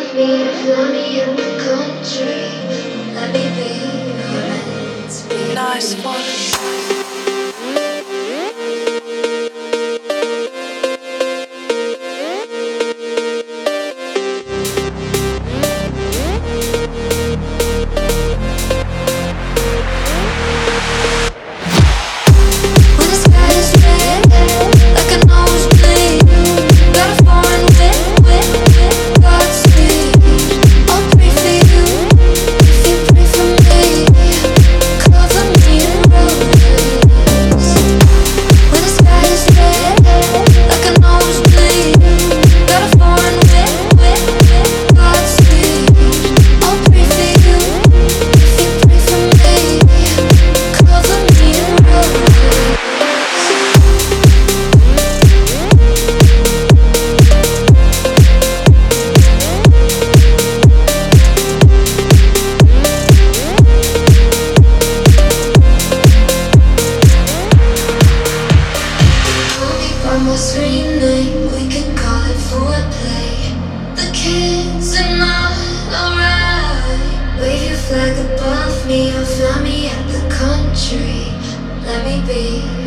me and fly me in the country. Let me be your end. Nice one. My screen name, we can call it foreplay. The kids are not alright. Wave your flag above me or fly me at the country. Let me be